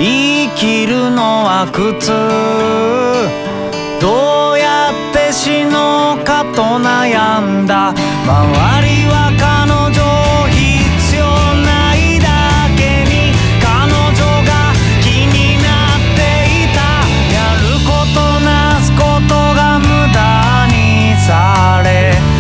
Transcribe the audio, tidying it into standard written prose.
生きるのは苦痛、どうやって死のうかと悩んだ。周